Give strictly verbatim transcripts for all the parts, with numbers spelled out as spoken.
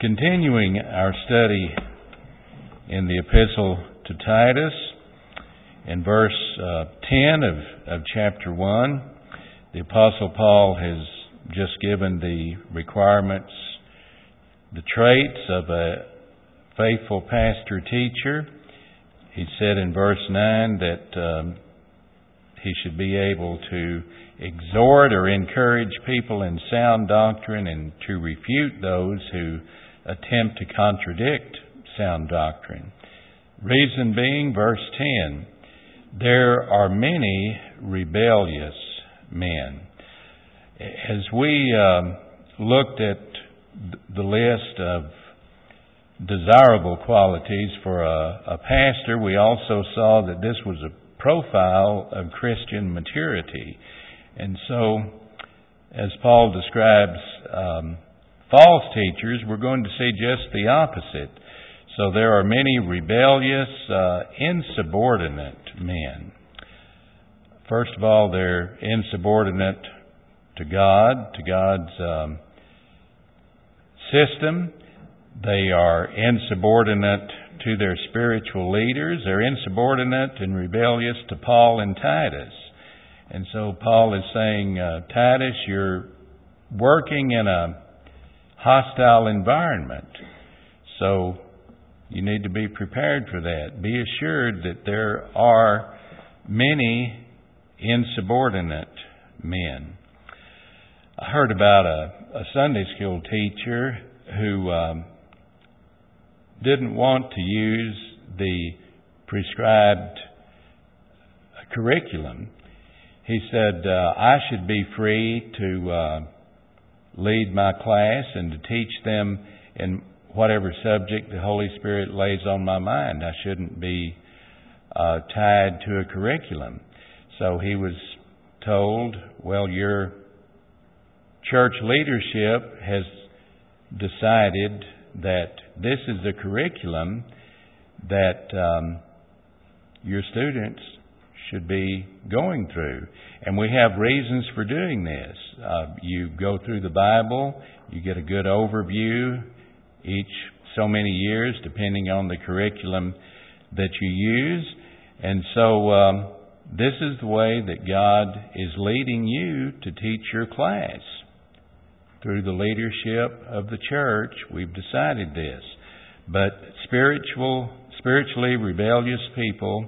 Continuing our study in the Epistle to Titus, in verse uh, ten of, of chapter one, the Apostle Paul has just given the requirements, the traits of a faithful pastor-teacher. He said in verse nine that um, he should be able to exhort or encourage people in sound doctrine and to refute those who attempt to contradict sound doctrine. Reason being, verse ten, there are many rebellious men. As we um, looked at the list of desirable qualities for a, a pastor, we also saw that this was a profile of Christian maturity. And so, as Paul describes um, false teachers, we're going to see just the opposite. So there are many rebellious, uh, insubordinate men. First of all, they're insubordinate to God, to God's um, system. They are insubordinate to their spiritual leaders. They're insubordinate and rebellious to Paul and Titus. And so Paul is saying, uh, Titus, you're working in a hostile environment. So you need to be prepared for that. Be assured that there are many insubordinate men. I heard about a, a Sunday school teacher who um, didn't want to use the prescribed curriculum. He said, uh, I should be free to uh, lead my class and to teach them in whatever subject the Holy Spirit lays on my mind. I shouldn't be uh, tied to a curriculum. So he was told, well, your church leadership has decided that this is the curriculum that um, your students should be going through. And we have reasons for doing this. Uh, you go through the Bible, you get a good overview each so many years, depending on the curriculum that you use. And so um, this is the way that God is leading you to teach your class. Through the leadership of the church, we've decided this. But spiritual, spiritually rebellious people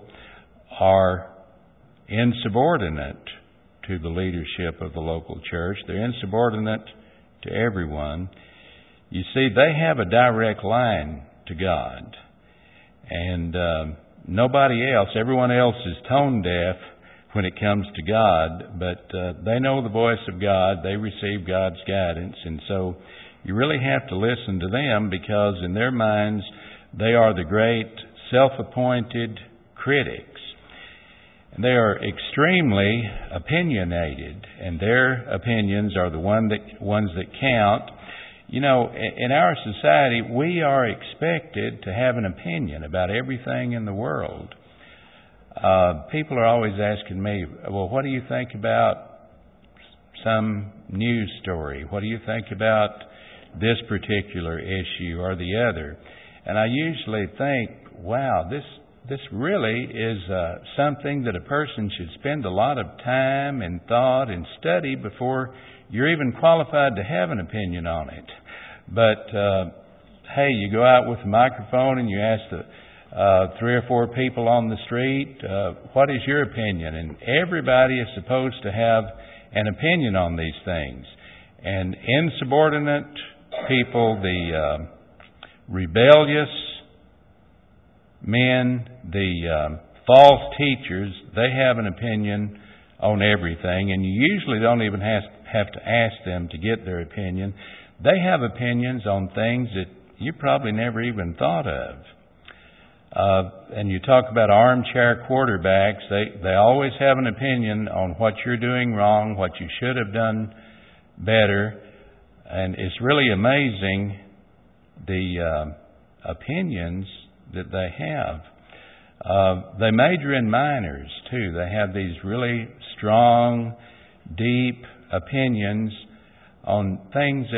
are insubordinate to the leadership of the local church. They're insubordinate to everyone. You see, they have a direct line to God. And uh, nobody else, everyone else is tone deaf when it comes to God, but uh, they know the voice of God. They receive God's guidance. And so you really have to listen to them, because in their minds, they are the great self-appointed critics. And they are extremely opinionated, and their opinions are the one that, ones that count. You know, in our society, we are expected to have an opinion about everything in the world. Uh, people are always asking me, well, what do you think about some news story? What do you think about this particular issue or the other? And I usually think, wow, this This really is uh, something that a person should spend a lot of time and thought and study before you're even qualified to have an opinion on it. But, uh, hey, you go out with a microphone and you ask the uh, three or four people on the street, uh, what is your opinion? And everybody is supposed to have an opinion on these things. And insubordinate people, the uh, rebellious men, the um, false teachers, they have an opinion on everything, and you usually don't even have, have to ask them to get their opinion. They have opinions on things that you probably never even thought of. Uh, and you talk about armchair quarterbacks, they, they always have an opinion on what you're doing wrong, what you should have done better, and it's really amazing the uh, opinions that they have. Uh, they major in minors too. They have these really strong, deep opinions on things that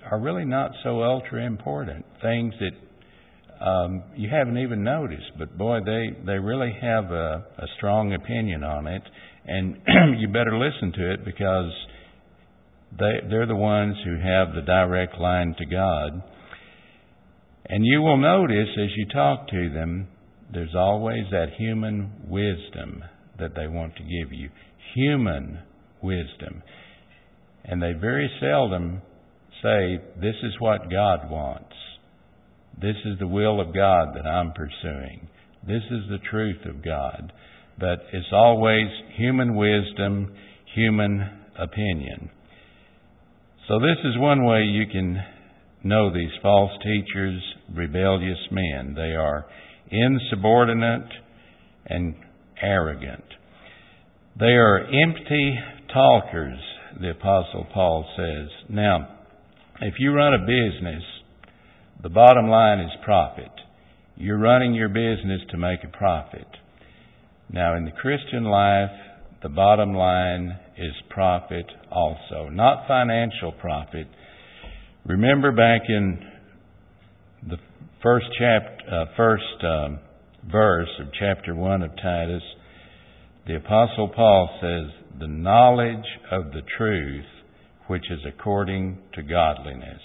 are really not so ultra important. Things that um, you haven't even noticed, but boy, they, they really have a, a strong opinion on it, and you better listen to it because they, they're the ones who have the direct line to God. And you will notice as you talk to them, there's always that human wisdom that they want to give you. Human wisdom. And they very seldom say, this is what God wants. This is the will of God that I'm pursuing. This is the truth of God. But it's always human wisdom, human opinion. So this is one way you can know these false teachers, rebellious men. They are insubordinate and arrogant. They are empty talkers, the Apostle Paul says. Now, if you run a business, the bottom line is profit. You're running your business to make a profit. Now, in the Christian life, the bottom line is profit also, not financial profit. Remember back in the first chapter, uh, first um, verse of chapter one of Titus, the Apostle Paul says, the knowledge of the truth, which is according to godliness.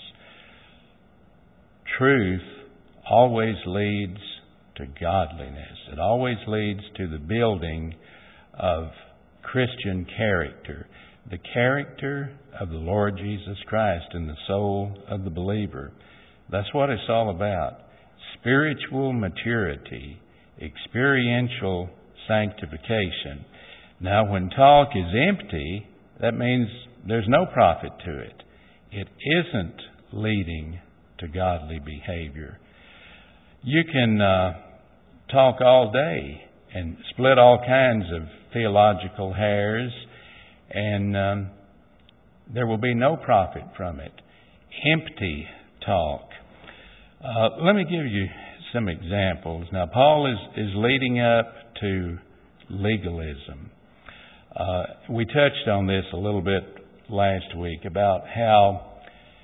Truth always leads to godliness. It always leads to the building of Christian character, the character of the Lord Jesus Christ in the soul of the believer. That's what it's all about. Spiritual maturity, experiential sanctification. Now, when talk is empty, that means there's no profit to it. It isn't leading to godly behavior. You can uh, talk all day and split all kinds of theological hairs, and um, there will be no profit from it. Empty talk. Uh, let me give you some examples. Now, Paul is, is leading up to legalism. Uh, we touched on this a little bit last week about how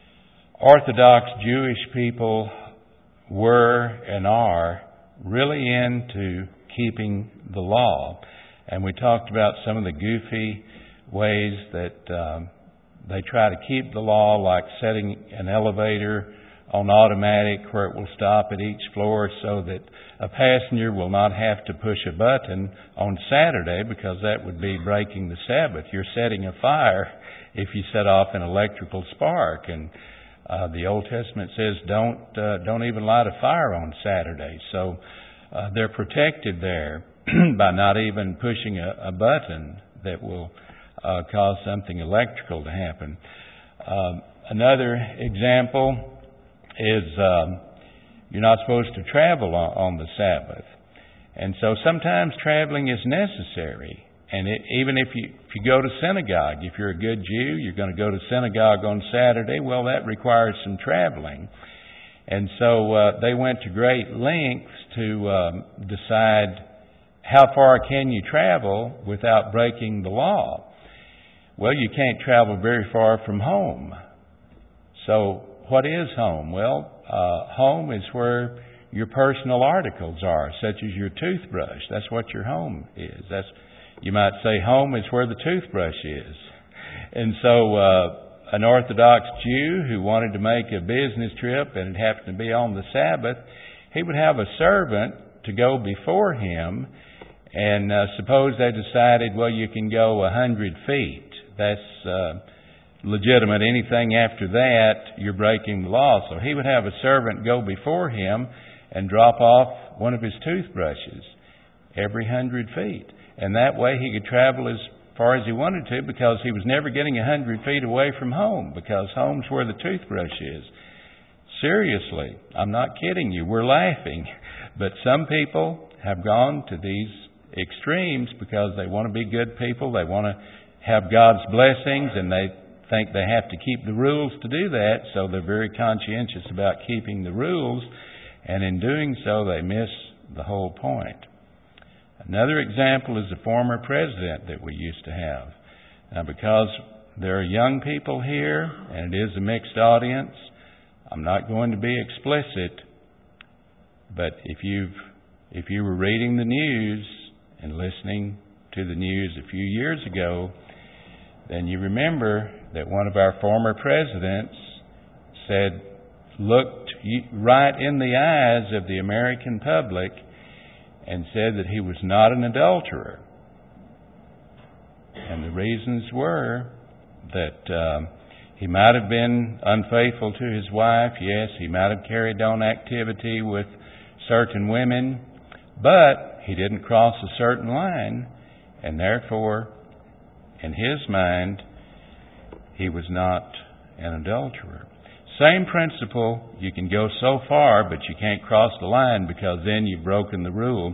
Orthodox Jewish people were and are really into keeping the law. And we talked about some of the goofy ways that um, they try to keep the law, like setting an elevator on automatic where it will stop at each floor so that a passenger will not have to push a button on Saturday, because that would be breaking the Sabbath. You're setting a fire if you set off an electrical spark. And uh, the Old Testament says don't uh, don't even light a fire on Saturday. So uh, they're protected there by not even pushing a, a button that will uh, cause something electrical to happen. Um, another example is um, you're not supposed to travel on, on the Sabbath. And so sometimes traveling is necessary. And it, even if you, if you go to synagogue, if you're a good Jew, you're going to go to synagogue on Saturday, well, that requires some traveling. And so uh, they went to great lengths to um, decide how far can you travel without breaking the law. Well, you can't travel very far from home. So what is home? Well, uh, home is where your personal articles are, such as your toothbrush. That's what your home is. That's, you might say home is where the toothbrush is. And so uh, an Orthodox Jew who wanted to make a business trip and it happened to be on the Sabbath, he would have a servant to go before him. And uh, suppose they decided, well, you can go a hundred feet. That's uh, legitimate. Anything after that, you're breaking the law. So he would have a servant go before him and drop off one of his toothbrushes every hundred feet. And that way he could travel as far as he wanted to, because he was never getting a hundred feet away from home, because home's where the toothbrush is. Seriously, I'm not kidding you. We're laughing. But some people have gone to these extremes because they want to be good people. They want to have God's blessings, and they think they have to keep the rules to do that, so they're very conscientious about keeping the rules, and in doing so they miss the whole point. Another example is the former president that we used to have. Now, because there are young people here, and it is a mixed audience. I'm not going to be explicit, but if you've if you were reading the news and listening to the news a few years ago, then you remember that one of our former presidents said, looked right in the eyes of the American public and said that he was not an adulterer. And the reasons were that um, he might have been unfaithful to his wife. Yes, he might have carried on activity with certain women, but he didn't cross a certain line, and therefore, in his mind, he was not an adulterer. Same principle, you can go so far, but you can't cross the line because then you've broken the rule.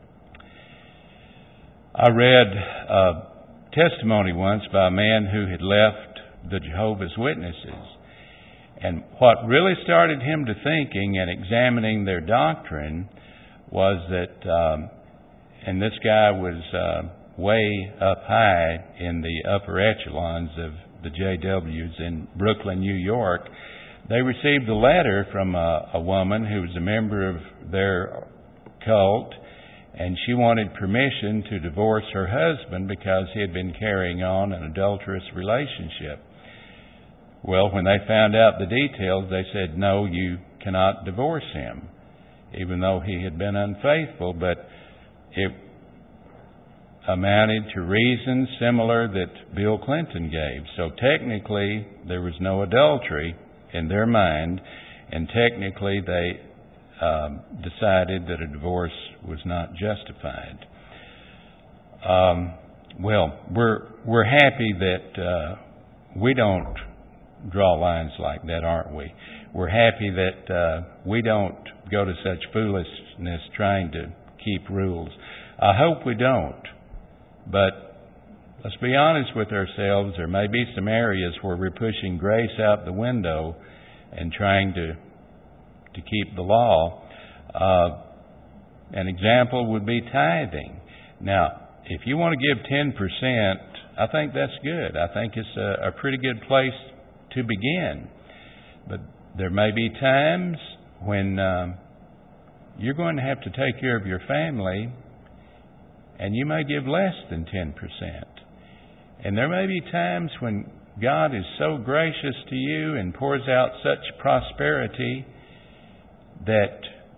I read a testimony once by a man who had left the Jehovah's Witnesses. And what really started him to thinking and examining their doctrine was that, um, and this guy was uh, way up high in the upper echelons of the J Ws in Brooklyn, New York. They received a letter from a, a woman who was a member of their cult, and she wanted permission to divorce her husband because he had been carrying on an adulterous relationship. Well, when they found out the details, they said, no, you cannot divorce him, even though he had been unfaithful. But it amounted to reasons similar that Bill Clinton gave. So technically, there was no adultery in their mind, and technically they um, decided that a divorce was not justified. Um, well, we're we're happy that uh, we don't draw lines like that, aren't we? We're happy that uh, we don't go to such foolishness trying to keep rules. I hope we don't, but let's be honest with ourselves. There may be some areas where we're pushing grace out the window and trying to to keep the law. Uh, an example would be tithing. Now, if you want to give ten percent, I think that's good. I think it's a, a pretty good place to begin. But there may be times when um, you're going to have to take care of your family, and you may give less than ten percent. And there may be times when God is so gracious to you and pours out such prosperity that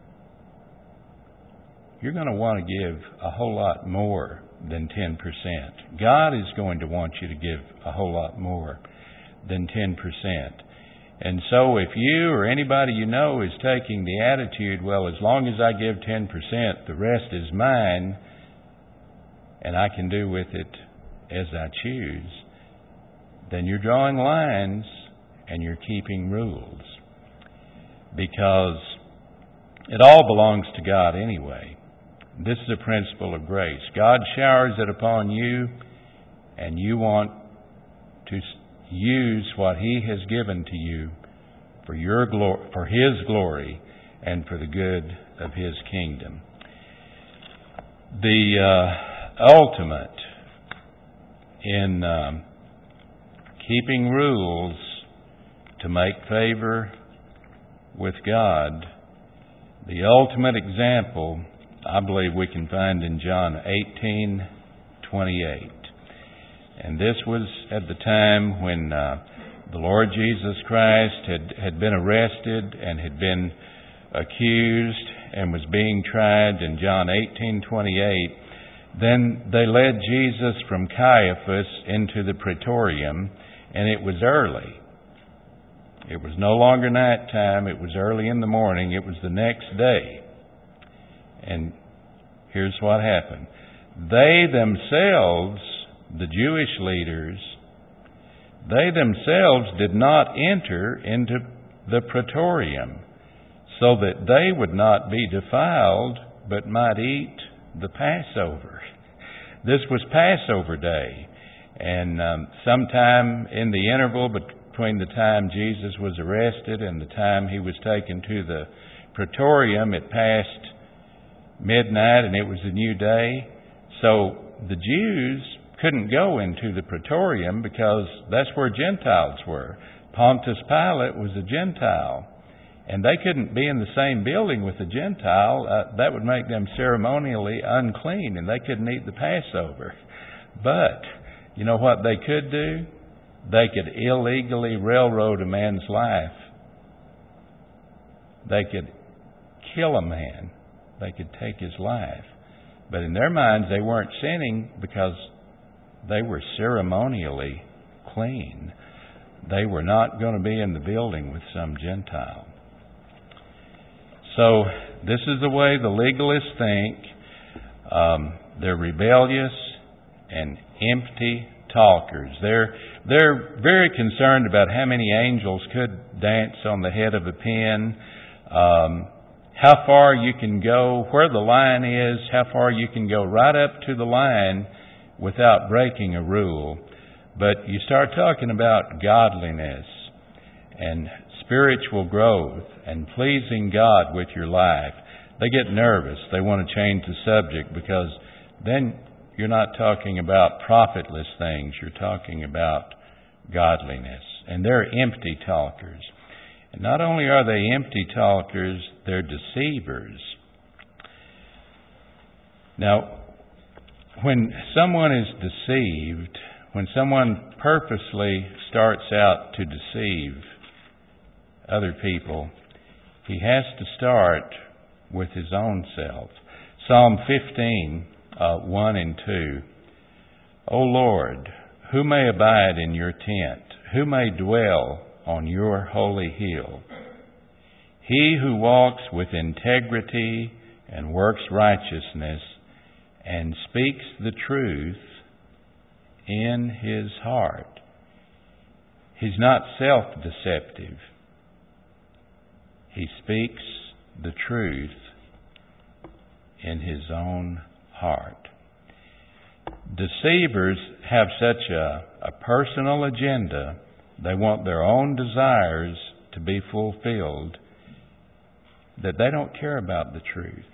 you're going to want to give a whole lot more than ten percent. God is going to want you to give a whole lot more than ten percent. And so if you or anybody you know is taking the attitude, well, as long as I give ten percent, the rest is mine, and I can do with it as I choose, then you're drawing lines and you're keeping rules. Because it all belongs to God anyway. This is a principle of grace. God showers it upon you, and you want to use what He has given to you for your glory, for His glory, and for the good of His kingdom. The uh, ultimate in um, keeping rules to make favor with God, the ultimate example, I believe we can find in John eighteen twenty-eight. And this was at the time when uh, the Lord Jesus Christ had, had been arrested and had been accused and was being tried in John eighteen twenty-eight. Then they led Jesus from Caiaphas into the praetorium, and it was early. It was no longer nighttime. It was early in the morning. It was the next day. And here's what happened. They themselves, the Jewish leaders, they themselves did not enter into the praetorium, so that they would not be defiled, but might eat the Passover. This was Passover day, and um, sometime in the interval between the time Jesus was arrested and the time He was taken to the praetorium, it passed midnight and it was a new day. So the Jews couldn't go into the praetorium because that's where Gentiles were. Pontius Pilate was a Gentile, and they couldn't be in the same building with a Gentile. Uh, that would make them ceremonially unclean, and they couldn't eat the Passover. But you know what they could do? They could illegally railroad a man's life. They could kill a man. They could take his life. But in their minds, they weren't sinning because they were ceremonially clean. They were not going to be in the building with some Gentile. So this is the way the legalists think. Um, they're rebellious and empty talkers. They're they're very concerned about how many angels could dance on the head of a pin, um, how far you can go, where the line is, how far you can go right up to the line without breaking a rule. But you start talking about godliness and spiritual growth and pleasing God with your life, they get nervous. They want to change the subject because then you're not talking about profitless things. You're talking about godliness. And they're empty talkers. And not only are they empty talkers, they're deceivers. Now, when someone is deceived, when someone purposely starts out to deceive other people, he has to start with his own self. Psalm fifteen, uh, one and two. O Lord, who may abide in your tent? Who may dwell on your holy hill? He who walks with integrity and works righteousness and speaks the truth in his heart. He's not self-deceptive. He speaks the truth in his own heart. Deceivers have such a, a personal agenda. They want their own desires to be fulfilled that they don't care about the truth.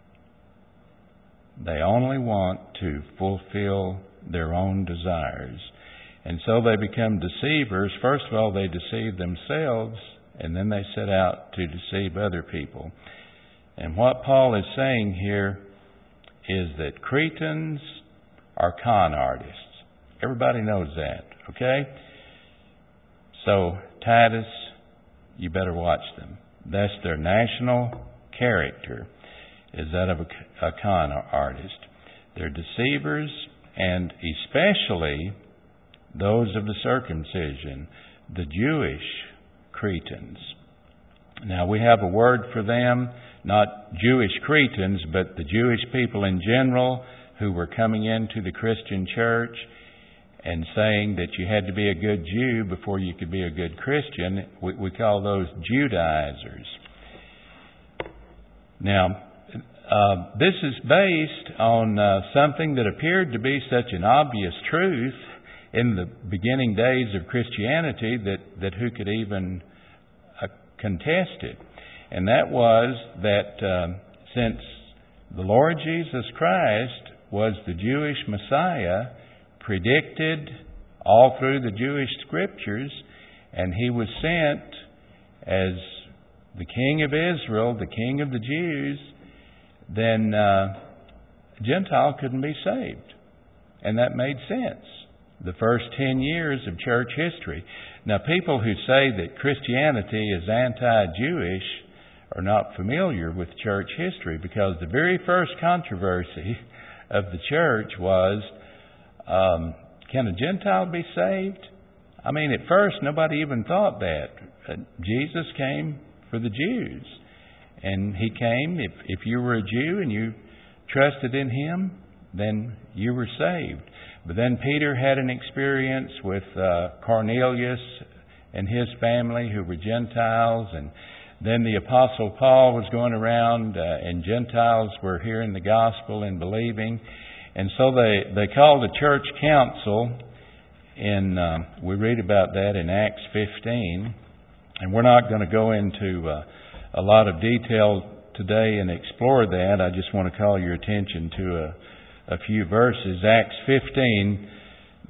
They only want to fulfill their own desires. And so they become deceivers. First of all, they deceive themselves, and then they set out to deceive other people. And what Paul is saying here is that Cretans are con artists. Everybody knows that, okay? So, Titus, you better watch them. That's their national character, is that of a, a con artist. They're deceivers, and especially those of the circumcision, the Jewish Cretans. Now, we have a word for them, not Jewish Cretans, but the Jewish people in general who were coming into the Christian church and saying that you had to be a good Jew before you could be a good Christian. We, we call those Judaizers. Now, uh, this is based on uh, something that appeared to be such an obvious truth in the beginning days of Christianity that, that who could even uh, contest it. And that was that uh, since the Lord Jesus Christ was the Jewish Messiah, predicted all through the Jewish Scriptures, and He was sent as the King of Israel, the King of the Jews, then uh, a Gentile couldn't be saved. And that made sense. The first ten years of church history. Now, people who say that Christianity is anti-Jewish are not familiar with church history, because the very first controversy of the church was, um, can a Gentile be saved? I mean, at first, nobody even thought that. Uh, Jesus came for the Jews. And He came, if, if you were a Jew and you trusted in Him, then you were saved. But then Peter had an experience with uh, Cornelius and his family who were Gentiles, and then the Apostle Paul was going around uh, and Gentiles were hearing the gospel and believing. And so they, they called a church council, and uh, we read about that in Acts fifteen. And we're not going to go into uh, a lot of detail today and explore that. I just want to call your attention to a, a few verses. Acts fifteen,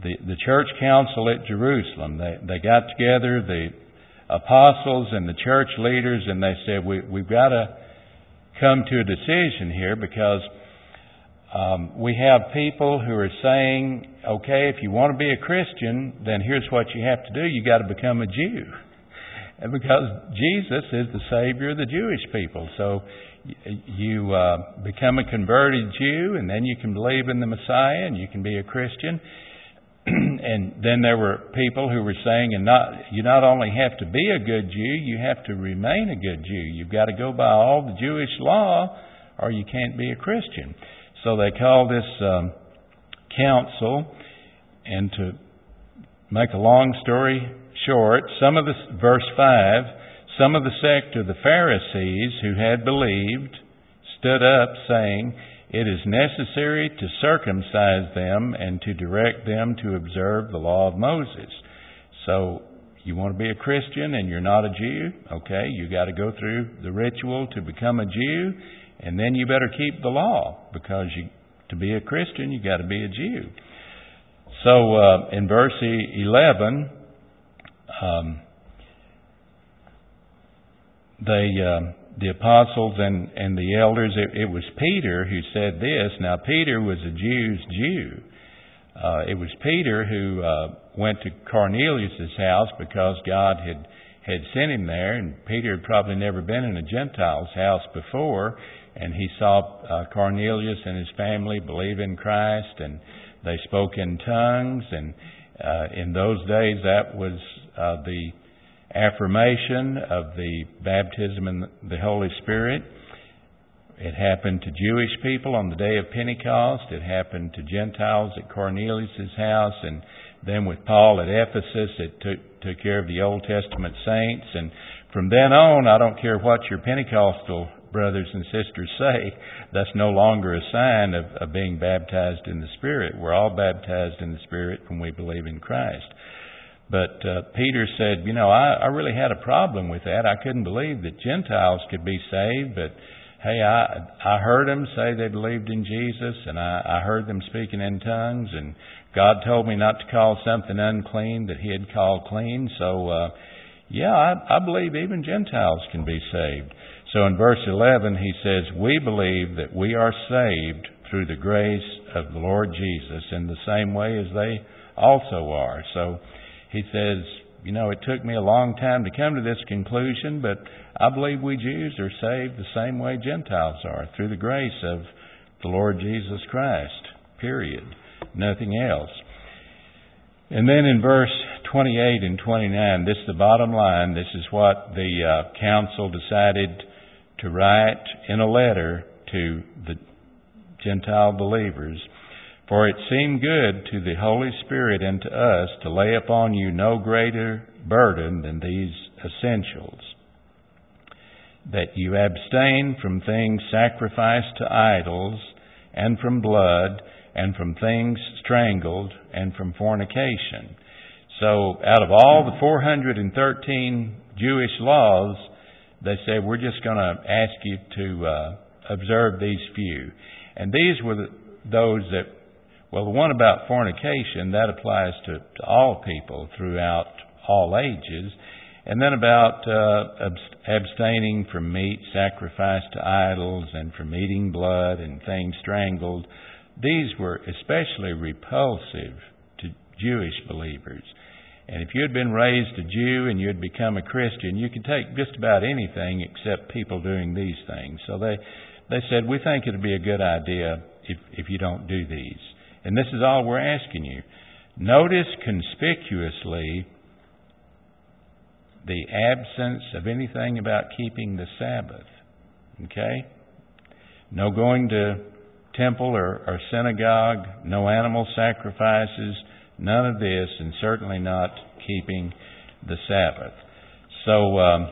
the, the church council at Jerusalem. They, they got together, the apostles and the church leaders, and they said, we, we've got to come to a decision here because um, we have people who are saying, okay, if you want to be a Christian, then here's what you have to do. You got to become a Jew. And because Jesus is the Savior of the Jewish people. So you uh, become a converted Jew, and then you can believe in the Messiah, and you can be a Christian. And then there were people who were saying, and not you not only have to be a good Jew, you have to remain a good Jew. You've got to go by all the Jewish law, or you can't be a Christian. So they called this um, council, and to make a long story short, some of the verse five, some of the sect of the Pharisees who had believed stood up, saying, "It is necessary to circumcise them and to direct them to observe the law of Moses." So you want to be a Christian and you're not a Jew? Okay, you got to go through the ritual to become a Jew, and then you better keep the law, because you, to be a Christian, you got to be a Jew. So uh, in verse eleven, um, they uh, the apostles and, and the elders, it, it was Peter who said this. Now, Peter was a Jew's Jew. Uh, it was Peter who uh, went to Cornelius' house because God had, had sent him there, and Peter had probably never been in a Gentile's house before, and he saw uh, Cornelius and his family believe in Christ, and they spoke in tongues, and uh, in those days that was uh, the affirmation of the baptism in the Holy Spirit. It happened to Jewish people on the day of Pentecost. It happened to Gentiles at Cornelius' house. And then with Paul at Ephesus, it took, took care of the Old Testament saints. And from then on, I don't care what your Pentecostal brothers and sisters say, that's no longer a sign of, of being baptized in the Spirit. We're all baptized in the Spirit when we believe in Christ. But uh, Peter said, you know, I, I really had a problem with that. I couldn't believe that Gentiles could be saved, but hey, I I heard them say they believed in Jesus, and I, I heard them speaking in tongues, and God told me not to call something unclean that He had called clean. So, uh, yeah, I, I believe even Gentiles can be saved. So in verse eleven, he says, we believe that we are saved through the grace of the Lord Jesus in the same way as they also are. So he says, you know, it took me a long time to come to this conclusion, but I believe we Jews are saved the same way Gentiles are, through the grace of the Lord Jesus Christ, period. Nothing else. And then in verse twenty-eight and twenty-nine, this is the bottom line. This is what the uh, council decided to write in a letter to the Gentile believers. For it seemed good to the Holy Spirit and to us to lay upon you no greater burden than these essentials, that you abstain from things sacrificed to idols, and from blood, and from things strangled, and from fornication. So out of all the four hundred thirteen Jewish laws, they said, we're just going to ask you to uh, observe these few. And these were the, those that, well, the one about fornication, that applies to, to all people throughout all ages. And then about uh, abstaining from meat sacrificed to idols and from eating blood and things strangled. These were especially repulsive to Jewish believers. And if you had been raised a Jew and you had become a Christian, you could take just about anything except people doing these things. So they, they said, we think it would be a good idea if, if you don't do these. And this is all we're asking you. Notice conspicuously the absence of anything about keeping the Sabbath. Okay? No going to temple or, or synagogue, no animal sacrifices, none of this, and certainly not keeping the Sabbath. So um,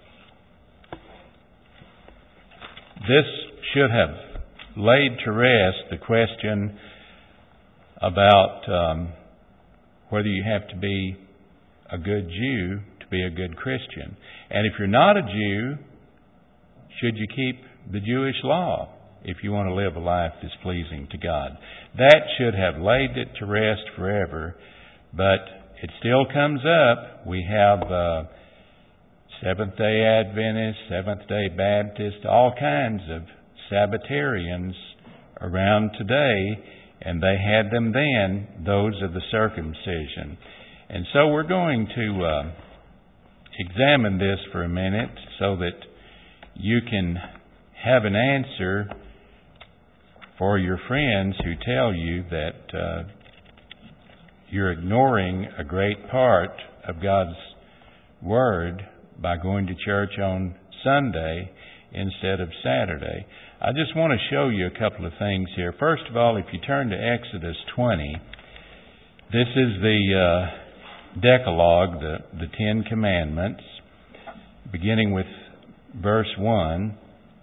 this should have laid to rest the question about um, whether you have to be a good Jew to be a good Christian. And if you're not a Jew, should you keep the Jewish law? if you want to live a life that's pleasing to God. That should have laid it to rest forever, but it still comes up. We have uh, Seventh-day Adventists, Seventh-day Baptists, all kinds of Sabbatarians around today, and they had them then, those of the circumcision. And so we're going to uh, examine this for a minute so that you can have an answer for your friends who tell you that uh, you're ignoring a great part of God's Word by going to church on Sunday instead of Saturday. I just want to show you a couple of things here. First of all, if you turn to Exodus twenty, this is the uh, Decalogue, the, the Ten Commandments, beginning with verse one.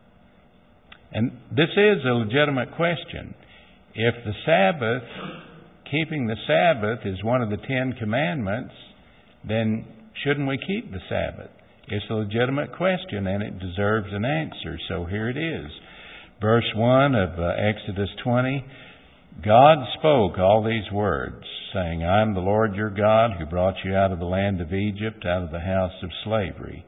And this is a legitimate question. If the Sabbath, keeping the Sabbath is one of the Ten Commandments, then shouldn't we keep the Sabbath? It's a legitimate question and it deserves an answer. So here it is. Verse one of uh, Exodus twenty, God spoke all these words, saying, I am the Lord your God who brought you out of the land of Egypt, out of the house of slavery.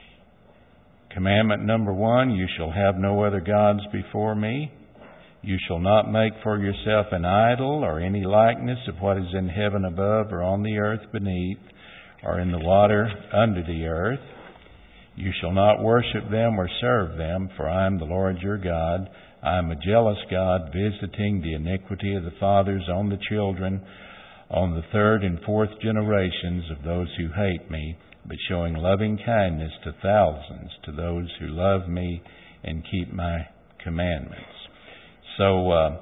Commandment number one, you shall have no other gods before me. You shall not make for yourself an idol or any likeness of what is in heaven above or on the earth beneath or in the water under the earth. You shall not worship them or serve them, for I am the Lord your God. I am a jealous God, visiting the iniquity of the fathers on the children, on the third and fourth generations of those who hate me, but showing loving kindness to thousands, to those who love me and keep my commandments. So, uh,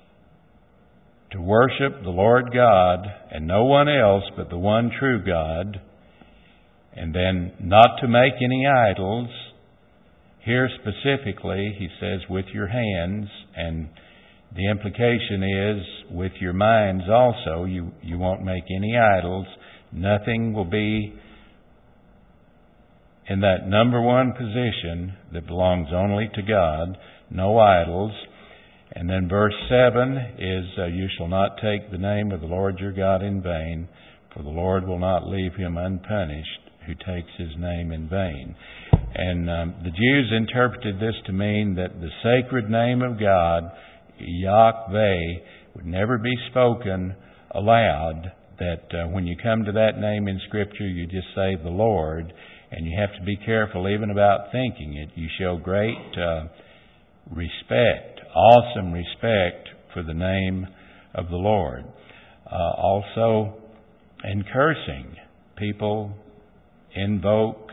to worship the Lord God and no one else but the one true God, and then not to make any idols. Here specifically, he says, with your hands, and the implication is with your minds also. You, you won't make any idols. Nothing will be in that number one position that belongs only to God. No idols. And then verse seven is, uh, you shall not take the name of the Lord your God in vain, for the Lord will not leave him unpunished who takes his name in vain. And um, the Jews interpreted this to mean that the sacred name of God, Yahweh, would never be spoken aloud, that uh, when you come to that name in Scripture, you just say the Lord, and you have to be careful even about thinking it. You show great uh, respect, awesome respect for the name of the Lord. Uh, also, in cursing, people invoke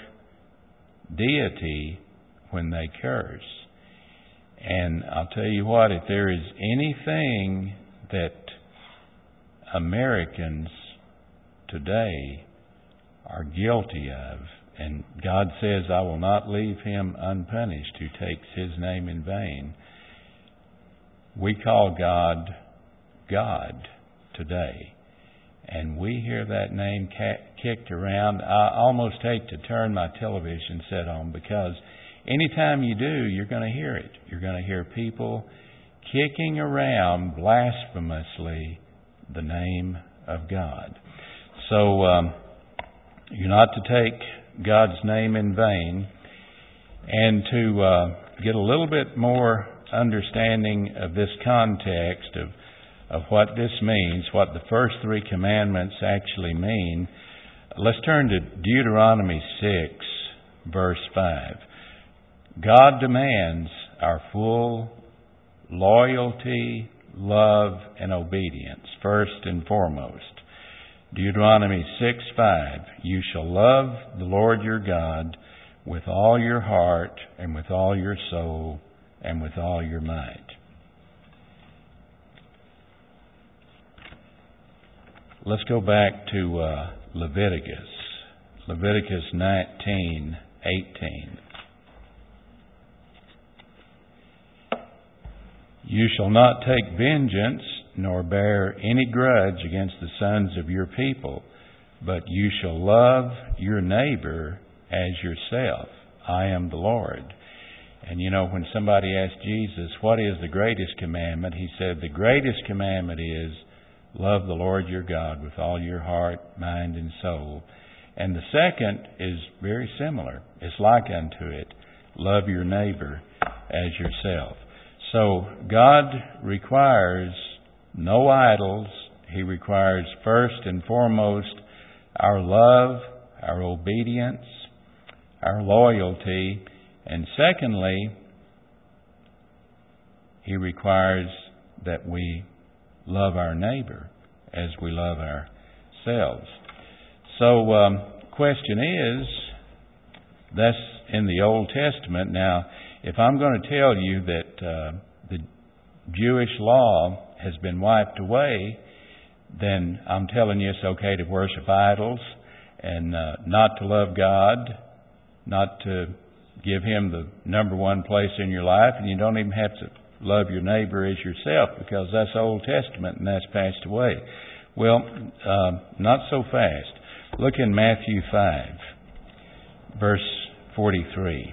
deity when they curse. And I'll tell you what, if there is anything that Americans today are guilty of, and God says, I will not leave him unpunished who takes his name in vain, we call God God today. And we hear that name ca- kicked around. I almost hate to turn my television set on, because anytime you do, you're going to hear it. You're going to hear people kicking around blasphemously the name of God. So um, you're not to take God's name in vain. And to uh, get a little bit more understanding of this context of of what this means, what the first three commandments actually mean, let's turn to Deuteronomy six, verse five. God demands our full loyalty, love, and obedience, first and foremost. Deuteronomy six five, you shall love the Lord your God with all your heart and with all your soul and with all your might. Let's go back to uh, Leviticus. Leviticus nineteen eighteen. You shall not take vengeance, nor bear any grudge against the sons of your people, but you shall love your neighbor as yourself. I am the Lord. And you know, when somebody asked Jesus, what is the greatest commandment? He said, the greatest commandment is, love the Lord your God with all your heart, mind, and soul. And the second is very similar. It's like unto it. Love your neighbor as yourself. So God requires no idols. He requires first and foremost our love, our obedience, our loyalty. And secondly, He requires that we love our neighbor as we love ourselves. So, um, question is, that's in the Old Testament. Now, if I'm going to tell you that uh, the Jewish law has been wiped away, then I'm telling you it's okay to worship idols and uh, not to love God, not to give Him the number one place in your life, and you don't even have to love your neighbor as yourself, because that's Old Testament and that's passed away. Well, uh, not so fast. Look in Matthew five, verse forty-three.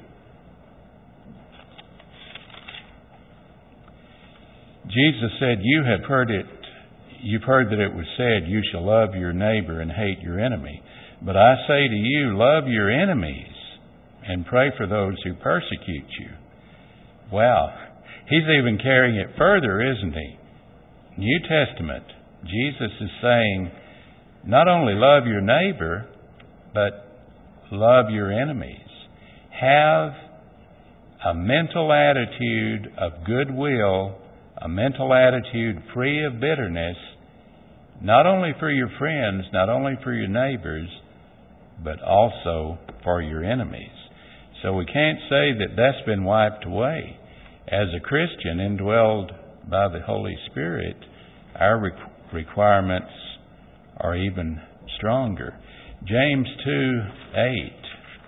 Jesus said, You have heard it, you've heard that it was said, you shall love your neighbor and hate your enemy. But I say to you, love your enemies and pray for those who persecute you. Wow. He's even carrying it further, isn't he? New Testament, Jesus is saying, not only love your neighbor, but love your enemies. Have a mental attitude of goodwill, a mental attitude free of bitterness, not only for your friends, not only for your neighbors, but also for your enemies. So we can't say that that's been wiped away. As a Christian indwelled by the Holy Spirit, our requ- requirements are even stronger. James two eight.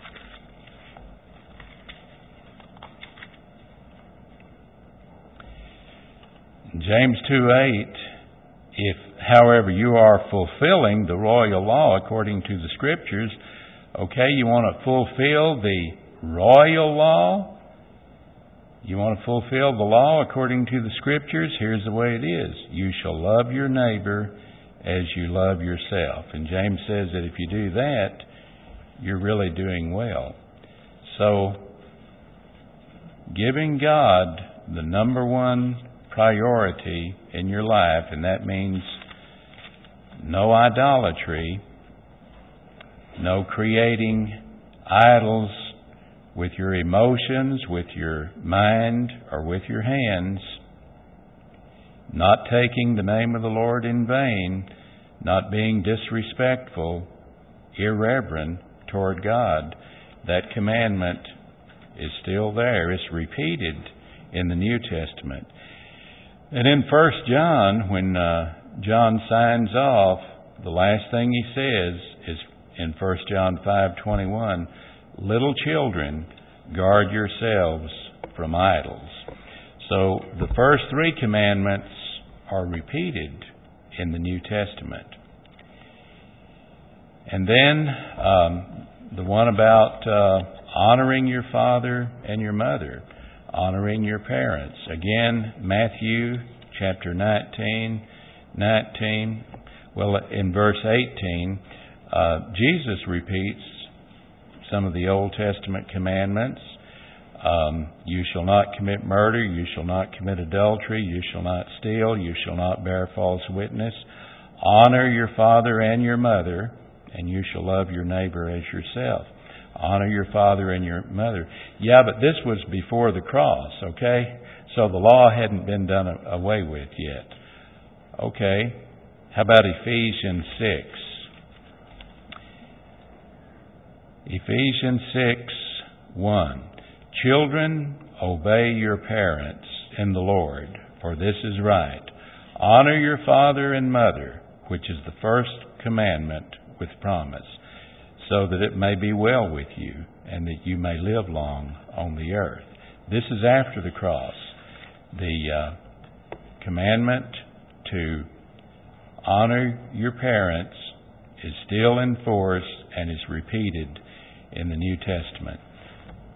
James two eight, if, however, you are fulfilling the royal law according to the Scriptures, okay, you want to fulfill the royal law? You want to fulfill the law according to the Scriptures? Here's the way it is. You shall love your neighbor as you love yourself. And James says that if you do that, you're really doing well. So, giving God the number one priority in your life, and that means no idolatry, no creating idols with your emotions, with your mind, or with your hands, not taking the name of the Lord in vain, not being disrespectful, irreverent toward God. That commandment is still there. It's repeated in the New Testament. And in First John, when uh, John signs off, the last thing he says is in First John five twenty-one, little children, guard yourselves from idols. So the first three commandments are repeated in the New Testament. And then um, the one about uh, honoring your father and your mother, honoring your parents. Again, Matthew chapter nineteen, nineteen. Well, in verse eighteen, uh, Jesus repeats some of the Old Testament commandments. Um, you shall not commit murder, you shall not commit adultery, you shall not steal, you shall not bear false witness. Honor your father and your mother, and you shall love your neighbor as yourself. Honor your father and your mother. Yeah, but this was before the cross, okay? So the law hadn't been done away with yet. Okay, how about Ephesians six? Ephesians six one. Children, obey your parents in the Lord, for this is right. Honor your father and mother, which is the first commandment with promise, so that it may be well with you, and that you may live long on the earth. This is after the cross. The uh, commandment to honor your parents is still in force and is repeated in the New Testament.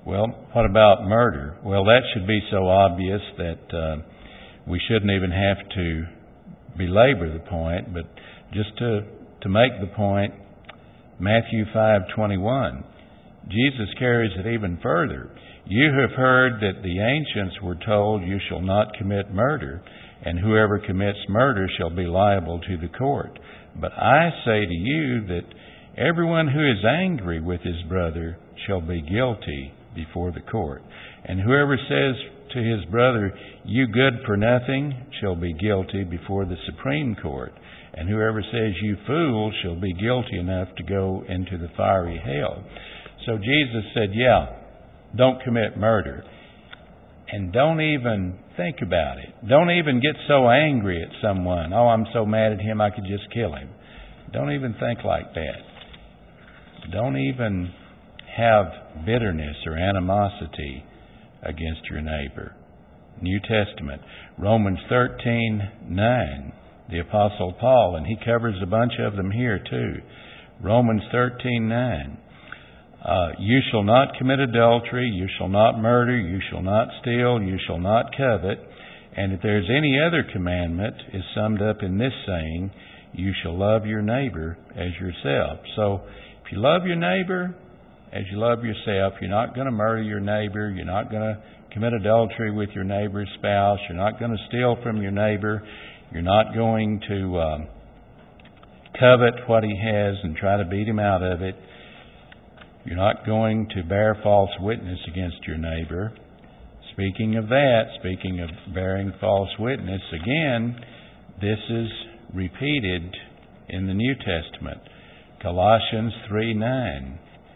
Well, what about murder? Well, that should be so obvious that uh, we shouldn't even have to belabor the point, but just to, to make the point, Matthew five twenty-one, Jesus carries it even further. You have heard that the ancients were told, you shall not commit murder, and whoever commits murder shall be liable to the court. But I say to you that everyone who is angry with his brother shall be guilty before the court. And whoever says to his brother, you good for nothing, shall be guilty before the Supreme Court. And whoever says, you fool, shall be guilty enough to go into the fiery hell. So Jesus said, yeah, don't commit murder. And don't even think about it. Don't even get so angry at someone. Oh, I'm so mad at him I could just kill him. Don't even think like that. Don't even have bitterness or animosity against your neighbor. New Testament, Romans thirteen nine, the Apostle Paul, and he covers a bunch of them here too. Romans thirteen nine. Uh, you shall not commit adultery, you shall not murder, you shall not steal, you shall not covet. And if there's any other commandment, is summed up in this saying, you shall love your neighbor as yourself. So, if you love your neighbor as you love yourself, you're not going to murder your neighbor, you're not going to commit adultery with your neighbor's spouse, you're not going to steal from your neighbor, you're not going to um, covet what he has and try to beat him out of it. You're not going to bear false witness against your neighbor. Speaking of that, speaking of bearing false witness, again, this is repeated in the New Testament. Colossians three nine.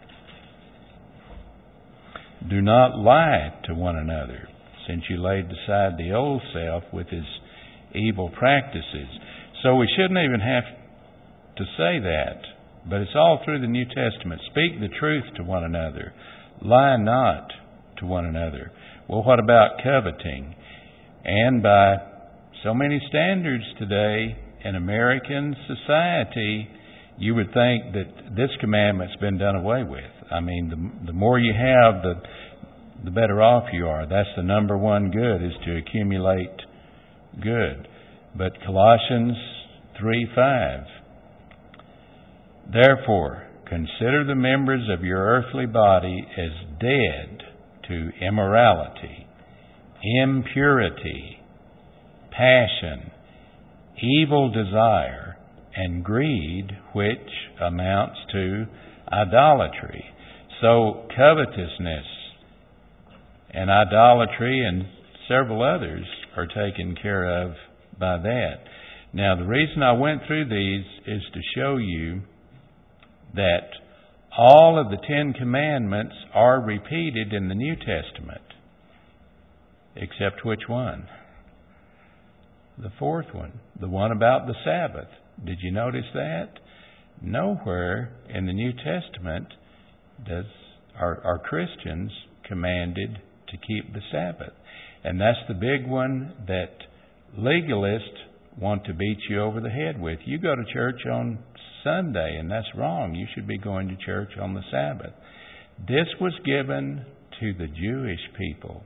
Do not lie to one another, since you laid aside the old self with his evil practices. So we shouldn't even have to say that. But it's all through the New Testament. Speak the truth to one another. Lie not to one another. Well, what about coveting? And by so many standards today in American society, you would think that this commandment's been done away with. I mean, the, the more you have, the, the better off you are. That's the number one good, is to accumulate good. But Colossians three five. Therefore, consider the members of your earthly body as dead to immorality, impurity, passion, evil desire, and greed, which amounts to idolatry. So, covetousness and idolatry and several others are taken care of by that. Now, the reason I went through these is to show you that all of the Ten Commandments are repeated in the New Testament. Except which one? The fourth one. The one about the Sabbath. Did you notice that? Nowhere in the New Testament does are, are Christians commanded to keep the Sabbath. And that's the big one that legalists want to beat you over the head with. You go to church on Sunday, and that's wrong. You should be going to church on the Sabbath. This was given to the Jewish people.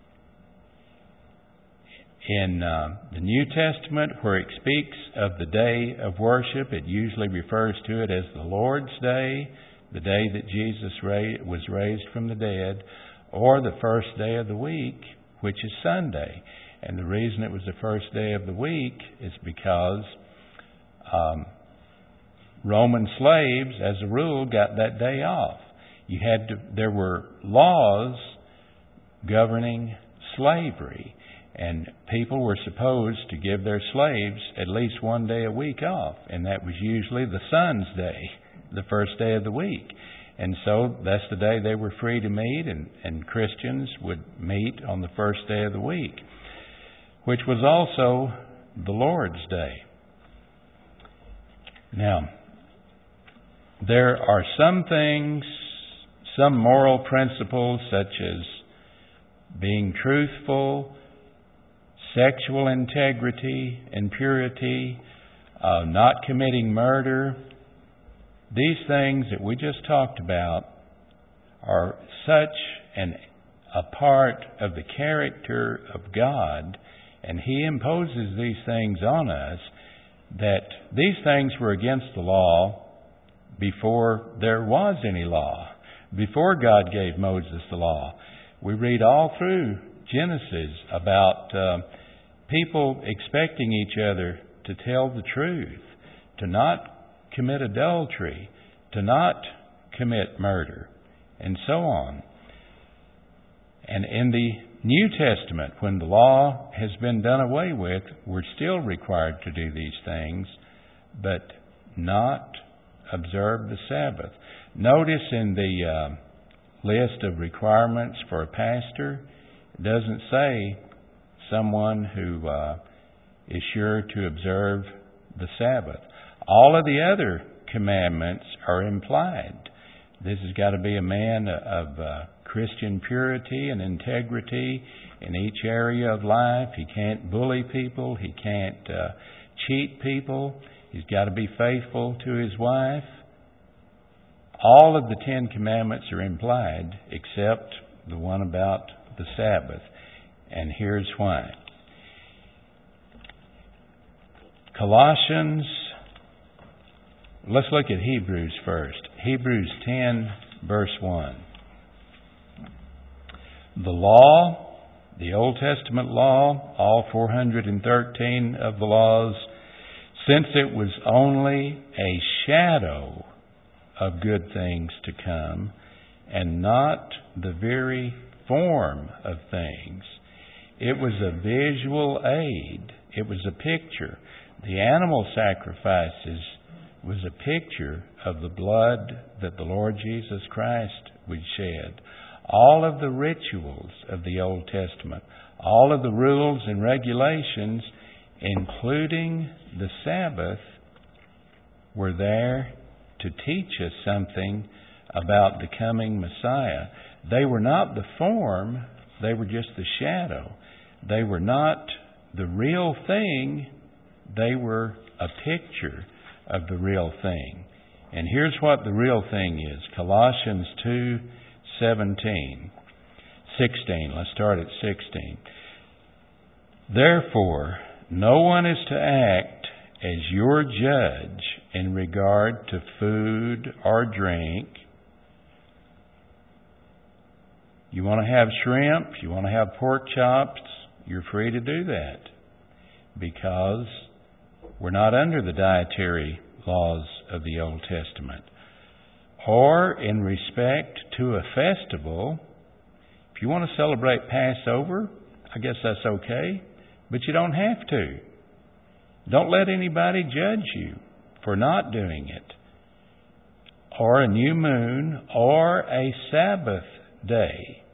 In uh, the New Testament, where it speaks of the day of worship, it usually refers to it as the Lord's Day, the day that Jesus ra- was raised from the dead, or the first day of the week, which is Sunday. And the reason it was the first day of the week is because um, Roman slaves, as a rule, got that day off. You had to, there were laws governing slavery, and people were supposed to give their slaves at least one day a week off, and that was usually the Sun's day, the first day of the week. And so that's the day they were free to meet, and, and Christians would meet on the first day of the week, which was also the Lord's Day. Now, there are some things, some moral principles, such as being truthful, sexual integrity and purity, uh, not committing murder. These things that we just talked about are such and a part of the character of God, and He imposes these things on us, that these things were against the law before there was any law, before God gave Moses the law. We read all through Genesis about uh, people expecting each other to tell the truth, to not commit adultery, to not commit murder, and so on. And in the New Testament, when the law has been done away with, we're still required to do these things, but not observe the Sabbath. Notice in the uh, list of requirements for a pastor, it doesn't say someone who uh, is sure to observe the Sabbath. All of the other commandments are implied. This has got to be a man of uh, Christian purity and integrity in each area of life. He can't bully people. He can't uh, cheat people. He's got to be faithful to his wife. All of the Ten Commandments are implied except the one about the Sabbath. And here's why. Colossians, let's look at Hebrews first. Hebrews ten, verse one. The law, the Old Testament law, all four hundred thirteen of the laws, since it was only a shadow of good things to come and not the very form of things, it was a visual aid. It was a picture. The animal sacrifices was a picture of the blood that the Lord Jesus Christ would shed. All of the rituals of the Old Testament, all of the rules and regulations, including the Sabbath, were there to teach us something about the coming Messiah. They were not the form, they were just the shadow. They were not the real thing, they were a picture of the real thing. And here's what the real thing is. Colossians two seventeen, sixteen. Let's start at sixteen. Therefore, no one is to act as your judge in regard to food or drink. You want to have shrimp, you want to have pork chops, you're free to do that, because we're not under the dietary laws of the Old Testament. Or in respect to a festival, if you want to celebrate Passover, I guess that's okay, but you don't have to. Don't let anybody judge you for not doing it. Or a new moon, or a Sabbath day.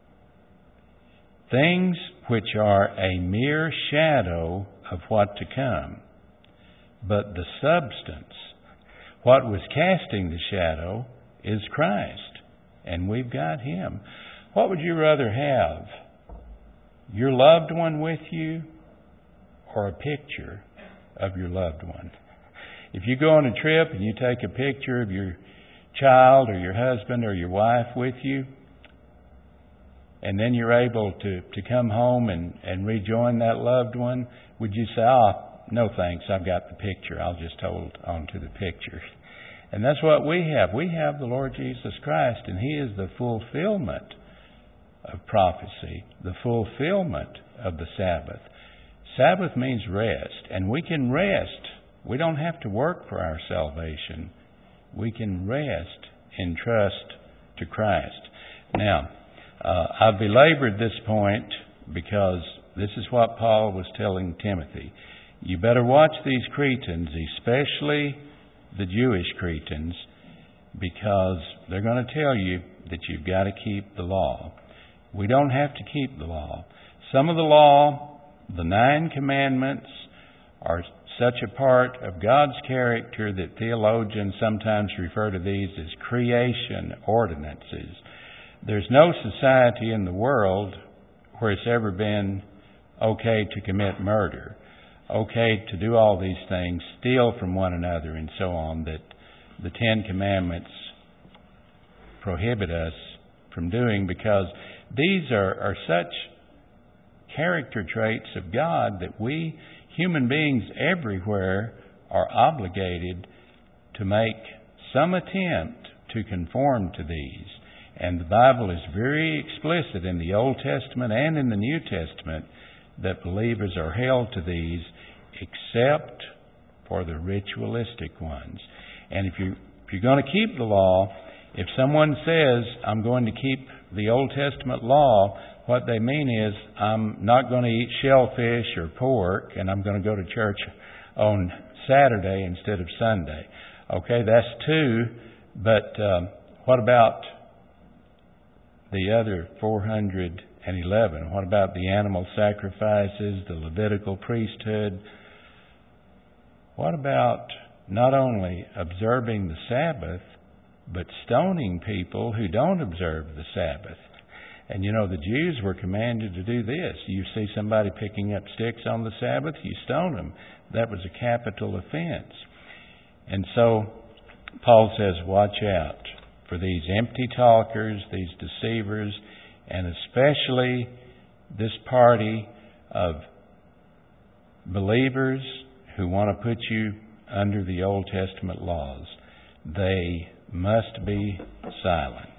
Things which are a mere shadow of what to come. But the substance, what was casting the shadow, is Christ. And we've got Him. What would you rather have? Your loved one with you, or a picture of your loved one? If you go on a trip and you take a picture of your child or your husband or your wife with you, and then you're able to, to come home and, and rejoin that loved one, would you say, oh, no thanks, I've got the picture, I'll just hold on to the picture? And that's what we have. We have the Lord Jesus Christ, and He is the fulfillment of prophecy, the fulfillment of the Sabbath. Sabbath means rest, and we can rest. We don't have to work for our salvation. We can rest in trust to Christ. Now, uh, I've belabored this point because this is what Paul was telling Timothy. You better watch these Cretans, especially the Jewish Cretans, because they're going to tell you that you've got to keep the law. We don't have to keep the law. Some of the law, the nine commandments, are such a part of God's character that theologians sometimes refer to these as creation ordinances. There's no society in the world where it's ever been okay to commit murder, okay to do all these things, steal from one another, and so on, that the Ten Commandments prohibit us from doing, because these are, are such character traits of God that we human beings everywhere are obligated to make some attempt to conform to these. And the Bible is very explicit in the Old Testament and in the New Testament that believers are held to these, except for the ritualistic ones. And if you if you're going to keep the law, if someone says, I'm going to keep the Old Testament law, what they mean is, I'm not going to eat shellfish or pork, and I'm going to go to church on Saturday instead of Sunday. Okay, that's two, but um, what about the other four hundred eleven? What about the animal sacrifices, the Levitical priesthood? What about not only observing the Sabbath, but stoning people who don't observe the Sabbath? And you know, the Jews were commanded to do this. You see somebody picking up sticks on the Sabbath, you stone them. That was a capital offense. And so Paul says, watch out for these empty talkers, these deceivers, and especially this party of believers who want to put you under the Old Testament laws. They must be silent.